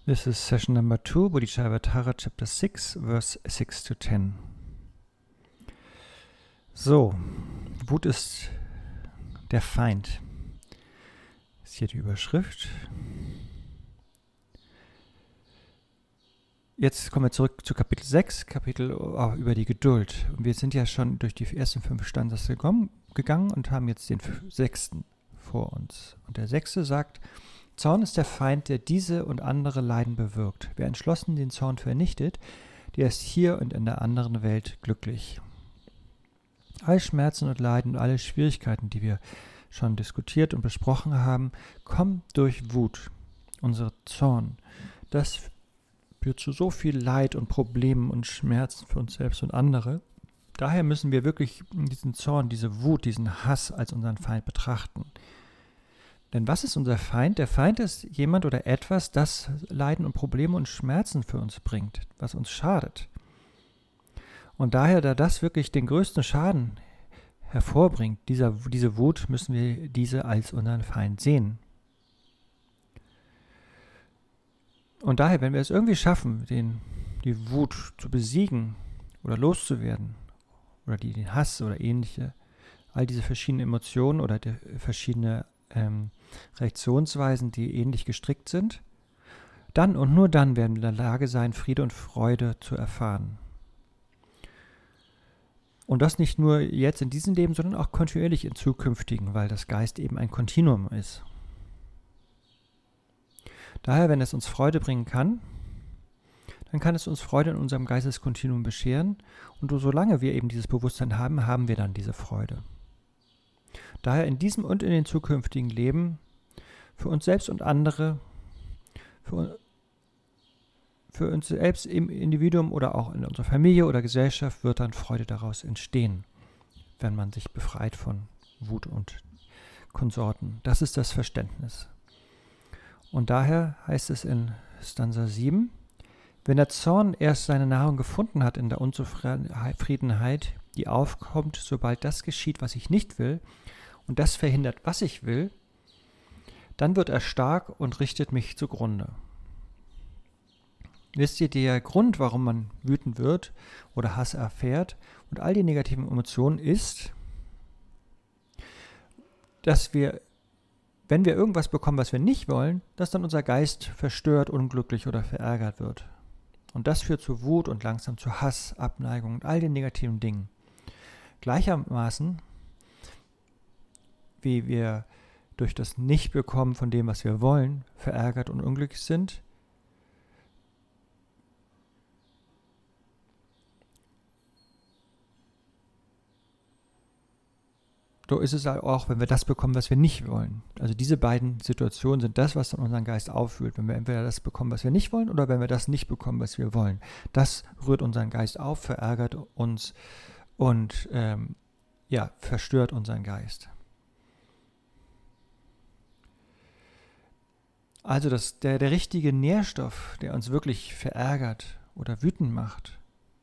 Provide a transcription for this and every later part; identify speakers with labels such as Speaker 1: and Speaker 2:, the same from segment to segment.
Speaker 1: This is session number 2, Bodhisattva chapter 6, verse 6 to 10. So, Wut ist der Feind. Das ist hier die Überschrift. Jetzt kommen wir zurück zu Kapitel 6, Kapitel über die Geduld. Und wir sind ja schon durch die ersten 5 Standsätze gegangen und haben jetzt den 6. vor uns. Und der 6. sagt: Zorn ist der Feind, der diese und andere Leiden bewirkt. Wer entschlossen den Zorn vernichtet, der ist hier und in der anderen Welt glücklich. Alle Schmerzen und Leiden und alle Schwierigkeiten, die wir schon diskutiert und besprochen haben, kommen durch Wut, unsere Zorn. Das führt zu so viel Leid und Problemen und Schmerzen für uns selbst und andere. Daher müssen wir wirklich diesen Zorn, diese Wut, diesen Hass als unseren Feind betrachten. Denn was ist unser Feind? Der Feind ist jemand oder etwas, das Leiden und Probleme und Schmerzen für uns bringt, was uns schadet. Und daher, da das wirklich den größten Schaden hervorbringt, diese Wut, müssen wir diese als unseren Feind sehen. Und daher, wenn wir es irgendwie schaffen, die Wut zu besiegen oder loszuwerden, oder den Hass oder ähnliche, all diese verschiedenen Emotionen oder die verschiedene Reaktionsweisen, die ähnlich gestrickt sind, dann und nur dann werden wir in der Lage sein, Friede und Freude zu erfahren. Und das nicht nur jetzt in diesem Leben, sondern auch kontinuierlich in zukünftigen, weil das Geist eben ein Kontinuum ist. Daher, wenn es uns Freude bringen kann, dann kann es uns Freude in unserem Geisteskontinuum bescheren. Und solange wir eben dieses Bewusstsein haben, haben wir dann diese Freude. Daher in diesem und in den zukünftigen Leben für uns selbst und andere, für uns selbst im Individuum oder auch in unserer Familie oder Gesellschaft wird dann Freude daraus entstehen, wenn man sich befreit von Wut und Konsorten. Das ist das Verständnis. Und daher heißt es in Stanza 7, wenn der Zorn erst seine Nahrung gefunden hat in der Unzufriedenheit, die aufkommt, sobald das geschieht, was ich nicht will, und das verhindert, was ich will, dann wird er stark und richtet mich zugrunde. Wisst ihr, der Grund, warum man wütend wird oder Hass erfährt und all die negativen Emotionen ist, dass wir, wenn wir irgendwas bekommen, was wir nicht wollen, dass dann unser Geist verstört, unglücklich oder verärgert wird. Und das führt zu Wut und langsam zu Hass, Abneigung und all den negativen Dingen. Gleichermaßen, wie wir durch das Nichtbekommen von dem, was wir wollen, verärgert und unglücklich sind, so ist es auch, wenn wir das bekommen, was wir nicht wollen. Also diese beiden Situationen sind das, was dann unseren Geist aufwühlt. Wenn wir entweder das bekommen, was wir nicht wollen, oder wenn wir das nicht bekommen, was wir wollen. Das rührt unseren Geist auf, verärgert uns und verstört unseren Geist. Also der richtige Nährstoff, der uns wirklich verärgert oder wütend macht,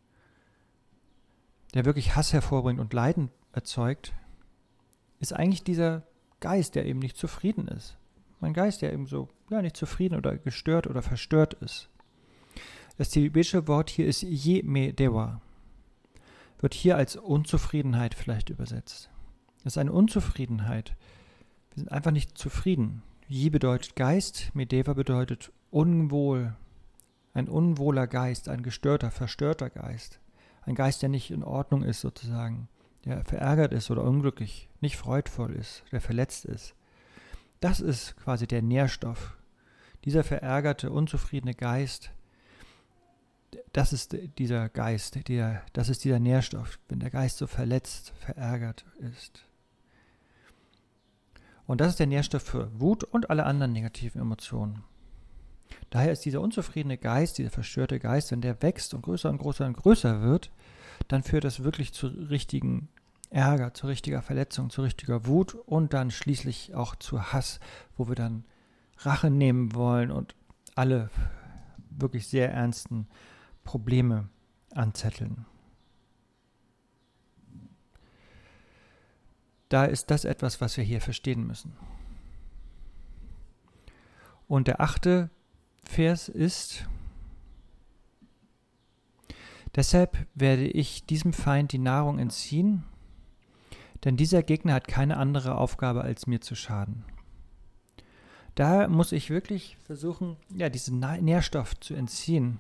Speaker 1: der wirklich Hass hervorbringt und Leiden erzeugt, ist eigentlich dieser Geist, der eben nicht zufrieden ist. Ein Geist, der eben so nicht zufrieden oder gestört oder verstört ist. Das tibetische Wort hier ist Ye Me Dewa. Wird hier als Unzufriedenheit vielleicht übersetzt. Das ist eine Unzufriedenheit. Wir sind einfach nicht zufrieden. Yi bedeutet Geist, Medeva bedeutet unwohl. Ein unwohler Geist, ein gestörter, verstörter Geist. Ein Geist, der nicht in Ordnung ist sozusagen, der verärgert ist oder unglücklich, nicht freudvoll ist, der verletzt ist. Das ist quasi der Nährstoff. Dieser verärgerte, unzufriedene Geist, das ist dieser Geist, das ist dieser Nährstoff, wenn der Geist so verletzt, verärgert ist. Und das ist der Nährstoff für Wut und alle anderen negativen Emotionen. Daher ist dieser unzufriedene Geist, dieser verstörte Geist, wenn der wächst und größer und größer und größer wird, dann führt das wirklich zu richtigen Ärger, zu richtiger Verletzung, zu richtiger Wut und dann schließlich auch zu Hass, wo wir dann Rache nehmen wollen und alle wirklich sehr ernsten Probleme anzetteln. Da ist das etwas, was wir hier verstehen müssen. Und der 8. Vers ist: Deshalb werde ich diesem Feind die Nahrung entziehen, denn dieser Gegner hat keine andere Aufgabe, als mir zu schaden. Daher muss ich wirklich versuchen, diesen Nährstoff zu entziehen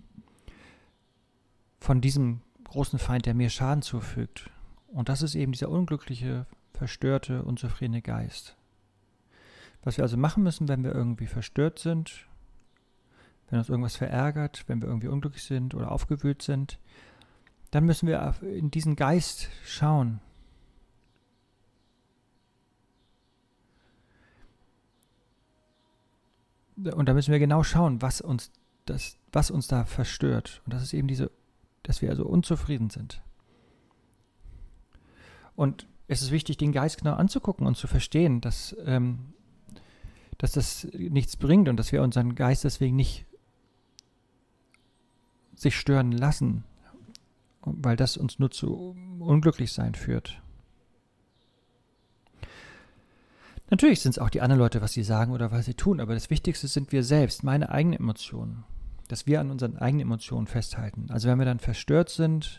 Speaker 1: von diesem großen Feind, der mir Schaden zufügt. Und das ist eben dieser unglückliche, verstörte, unzufriedene Geist. Was wir also machen müssen, wenn wir irgendwie verstört sind, wenn uns irgendwas verärgert, wenn wir irgendwie unglücklich sind oder aufgewühlt sind, dann müssen wir in diesen Geist schauen. Und da müssen wir genau schauen, was uns da verstört. Und das ist eben dass wir also unzufrieden sind. Und es ist wichtig, den Geist genau anzugucken und zu verstehen, dass das nichts bringt und dass wir unseren Geist deswegen nicht sich stören lassen, weil das uns nur zu Unglücklichsein führt. Natürlich sind es auch die anderen Leute, was sie sagen oder was sie tun, aber das Wichtigste sind wir selbst, meine eigenen Emotionen, dass wir an unseren eigenen Emotionen festhalten. Also wenn wir dann verstört sind,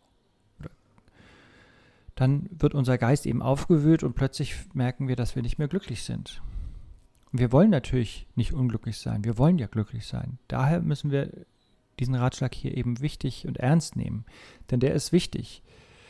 Speaker 1: dann wird unser Geist eben aufgewühlt und plötzlich merken wir, dass wir nicht mehr glücklich sind. Und wir wollen natürlich nicht unglücklich sein, wir wollen ja glücklich sein. Daher müssen wir diesen Ratschlag hier eben wichtig und ernst nehmen, denn der ist wichtig,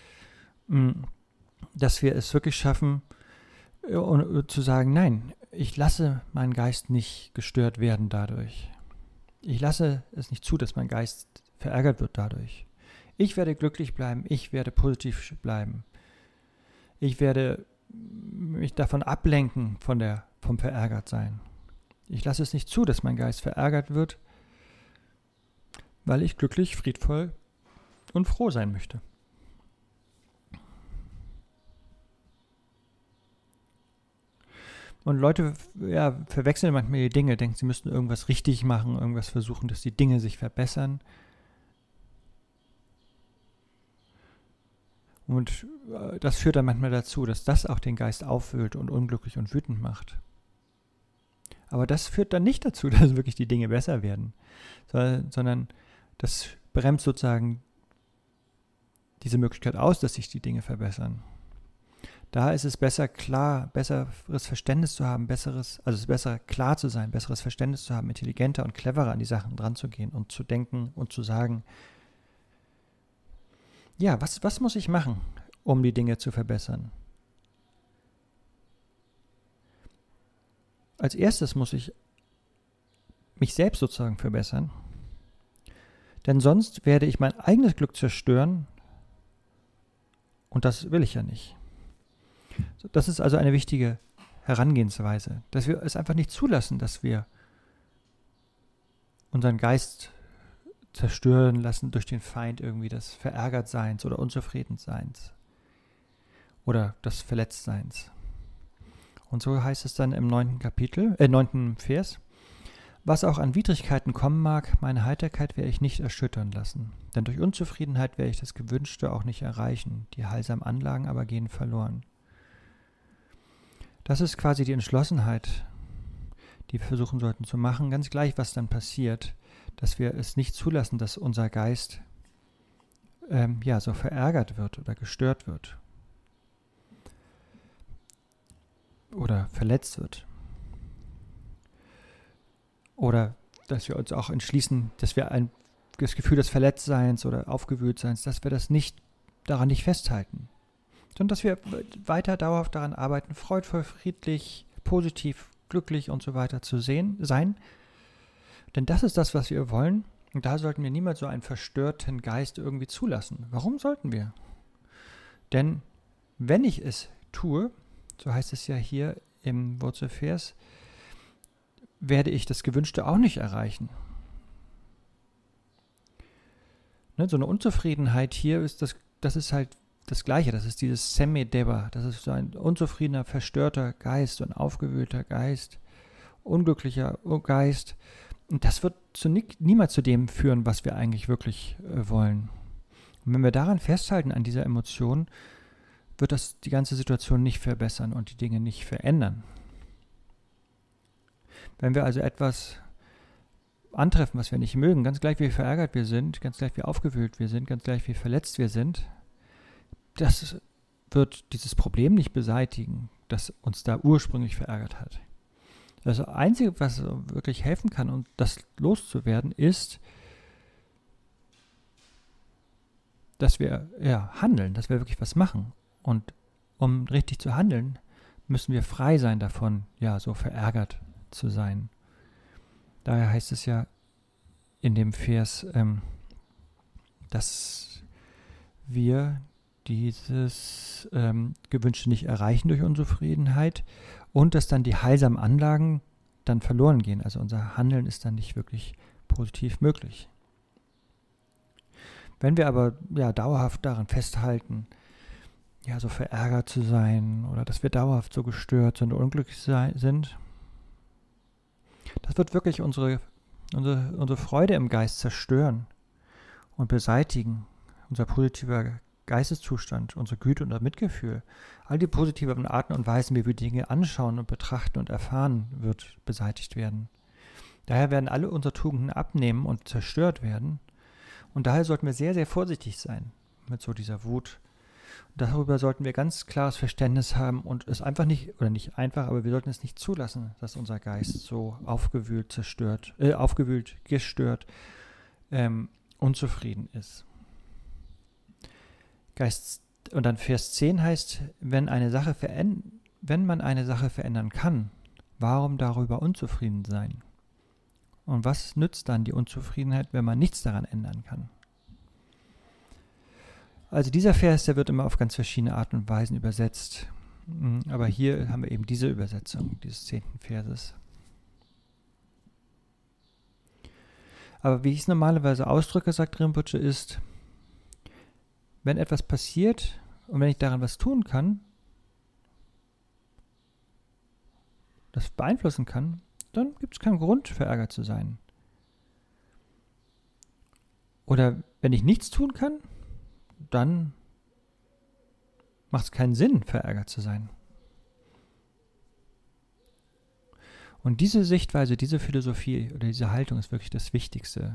Speaker 1: dass wir es wirklich schaffen, zu sagen, nein, ich lasse meinen Geist nicht gestört werden dadurch. Ich lasse es nicht zu, dass mein Geist verärgert wird dadurch. Ich werde glücklich bleiben, ich werde positiv bleiben. Ich werde mich davon ablenken vom Verärgertsein. Ich lasse es nicht zu, dass mein Geist verärgert wird, weil ich glücklich, friedvoll und froh sein möchte. Und Leute verwechseln manchmal die Dinge, denken, sie müssten irgendwas richtig machen, irgendwas versuchen, dass die Dinge sich verbessern. Und das führt dann manchmal dazu, dass das auch den Geist aufwühlt und unglücklich und wütend macht. Aber das führt dann nicht dazu, dass wirklich die Dinge besser werden, sondern das bremst sozusagen diese Möglichkeit aus, dass sich die Dinge verbessern. Da ist es besseres Verständnis zu haben, es ist besser klar zu sein, besseres Verständnis zu haben, intelligenter und cleverer an die Sachen dran zu gehen und zu denken und zu sagen, ja, was muss ich machen, um die Dinge zu verbessern? Als erstes muss ich mich selbst sozusagen verbessern, denn sonst werde ich mein eigenes Glück zerstören und das will ich ja nicht. Das ist also eine wichtige Herangehensweise, dass wir es einfach nicht zulassen, dass wir unseren Geist zerstören lassen durch den Feind irgendwie des Verärgertseins oder Unzufriedenseins oder des Verletztseins. Und so heißt es dann im 9. Vers: Was auch an Widrigkeiten kommen mag, meine Heiterkeit werde ich nicht erschüttern lassen. Denn durch Unzufriedenheit werde ich das Gewünschte auch nicht erreichen. Die heilsamen Anlagen aber gehen verloren. Das ist quasi die Entschlossenheit, die wir versuchen sollten zu machen, ganz gleich, was dann passiert, dass wir es nicht zulassen, dass unser Geist so verärgert wird oder gestört wird oder verletzt wird. Oder dass wir uns auch entschließen, dass wir das Gefühl des Verletztseins oder Aufgewühltseins, dass wir das daran nicht festhalten, sondern dass wir weiter dauerhaft daran arbeiten, freudvoll, friedlich, positiv, glücklich und so weiter sein. Denn das ist das, was wir wollen. Und da sollten wir niemals so einen verstörten Geist irgendwie zulassen. Warum sollten wir? Denn wenn ich es tue, so heißt es ja hier im Wurzelvers, werde ich das Gewünschte auch nicht erreichen. So eine Unzufriedenheit hier das ist halt das Gleiche, das ist dieses Semedeba, das ist so ein unzufriedener, verstörter Geist, so ein aufgewühlter Geist, unglücklicher Geist. Und das wird niemals zu dem führen, was wir eigentlich wirklich wollen. Und wenn wir daran festhalten, an dieser Emotion, wird das die ganze Situation nicht verbessern und die Dinge nicht verändern. Wenn wir also etwas antreffen, was wir nicht mögen, ganz gleich wie verärgert wir sind, ganz gleich wie aufgewühlt wir sind, ganz gleich wie verletzt wir sind, das wird dieses Problem nicht beseitigen, das uns da ursprünglich verärgert hat. Das Einzige, was wirklich helfen kann, um das loszuwerden, ist, dass wir handeln, dass wir wirklich was machen. Und um richtig zu handeln, müssen wir frei sein davon, so verärgert zu sein. Daher heißt es ja in dem Vers, dass wir dieses Gewünschte nicht erreichen durch Unzufriedenheit und dass dann die heilsamen Anlagen dann verloren gehen. Also unser Handeln ist dann nicht wirklich positiv möglich. Wenn wir aber dauerhaft daran festhalten, so verärgert zu sein oder dass wir dauerhaft so gestört sind oder unglücklich sind, das wird wirklich unsere Freude im Geist zerstören und beseitigen. Unser positiver Geisteszustand, unsere Güte und unser Mitgefühl, all die positiven Arten und Weisen, wie wir Dinge anschauen und betrachten und erfahren, wird beseitigt werden. Daher werden alle unsere Tugenden abnehmen und zerstört werden. Und daher sollten wir sehr, sehr vorsichtig sein mit so dieser Wut. Darüber sollten wir ganz klares Verständnis haben und es einfach nicht, oder nicht einfach, aber wir sollten es nicht zulassen, dass unser Geist so aufgewühlt, gestört, unzufrieden ist. Und dann Vers 10 heißt, wenn man eine Sache verändern kann, warum darüber unzufrieden sein? Und was nützt dann die Unzufriedenheit, wenn man nichts daran ändern kann? Also dieser Vers, der wird immer auf ganz verschiedene Arten und Weisen übersetzt. Aber hier haben wir eben diese Übersetzung dieses 10. Verses. Aber wie ich es normalerweise ausdrücke, sagt Rinpoche, ist, wenn etwas passiert und wenn ich daran was tun kann, das beeinflussen kann, dann gibt es keinen Grund, verärgert zu sein. Oder wenn ich nichts tun kann, dann macht es keinen Sinn, verärgert zu sein. Und diese Sichtweise, diese Philosophie oder diese Haltung ist wirklich das Wichtigste.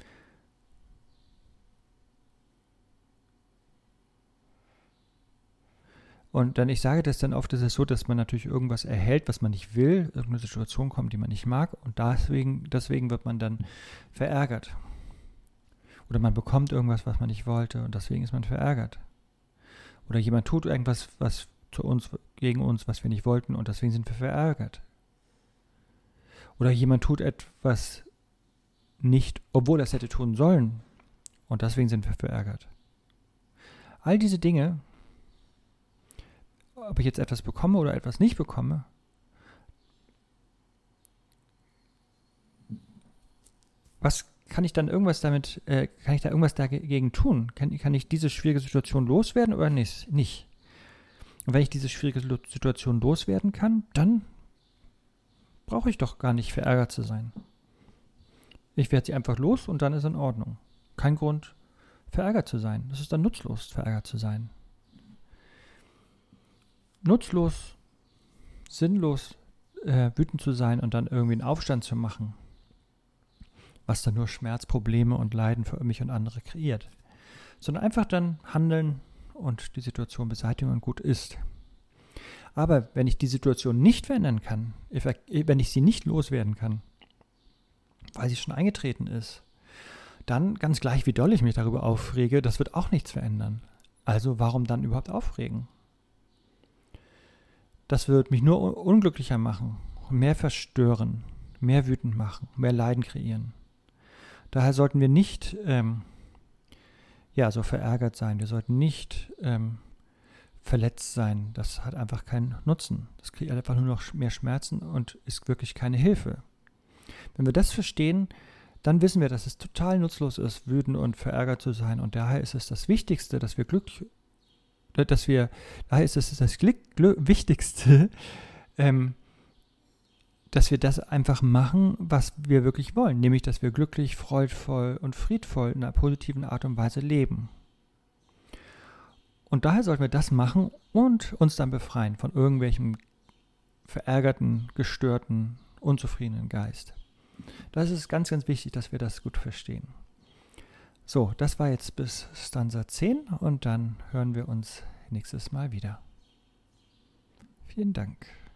Speaker 1: Und dann, ich sage das dann oft, ist es so, dass man natürlich irgendwas erhält, was man nicht will, irgendeine Situation kommt, die man nicht mag und deswegen wird man dann verärgert. Oder man bekommt irgendwas, was man nicht wollte und deswegen ist man verärgert. Oder jemand tut irgendwas, was gegen uns, was wir nicht wollten und deswegen sind wir verärgert. Oder jemand tut etwas nicht, obwohl er es hätte tun sollen und deswegen sind wir verärgert. All diese Dinge, ob ich jetzt etwas bekomme oder etwas nicht bekomme, kann ich da irgendwas dagegen tun? Kann ich diese schwierige Situation loswerden oder nicht? Und wenn ich diese schwierige Situation loswerden kann, dann brauche ich doch gar nicht verärgert zu sein. Ich werde sie einfach los und dann ist in Ordnung. Kein Grund, verärgert zu sein. Das ist dann nutzlos, verärgert zu sein. Nutzlos, sinnlos wütend zu sein und dann irgendwie einen Aufstand zu machen, was dann nur Schmerz, Probleme und Leiden für mich und andere kreiert. Sondern einfach dann handeln und die Situation beseitigen und gut ist. Aber wenn ich die Situation nicht verändern kann, wenn ich sie nicht loswerden kann, weil sie schon eingetreten ist, dann ganz gleich, wie doll ich mich darüber aufrege, das wird auch nichts verändern. Also warum dann überhaupt aufregen? Das wird mich nur unglücklicher machen, mehr verstören, mehr wütend machen, mehr Leiden kreieren. Daher sollten wir nicht so verärgert sein. Wir sollten nicht verletzt sein. Das hat einfach keinen Nutzen. Das kreiert einfach nur noch mehr Schmerzen und ist wirklich keine Hilfe. Wenn wir das verstehen, dann wissen wir, dass es total nutzlos ist, wütend und verärgert zu sein. Und daher ist es das Wichtigste, dass wir Wichtigste, dass wir das einfach machen, was wir wirklich wollen, nämlich, dass wir glücklich, freudvoll und friedvoll in einer positiven Art und Weise leben. Und daher sollten wir das machen und uns dann befreien von irgendwelchem verärgerten, gestörten, unzufriedenen Geist. Das ist ganz, ganz wichtig, dass wir das gut verstehen. So, das war jetzt bis Stanza 10 und dann hören wir uns nächstes Mal wieder. Vielen Dank.